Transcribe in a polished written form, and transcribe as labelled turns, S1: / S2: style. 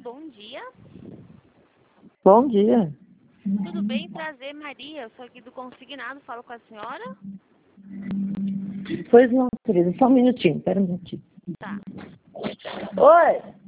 S1: Bom dia.
S2: Bom dia.
S1: Tudo bem? Prazer, Maria. Eu sou aqui do Consignado. Falo com a senhora?
S2: Pois não, querida. Só um minutinho. Espera um minutinho.
S1: Tá.
S2: Oi!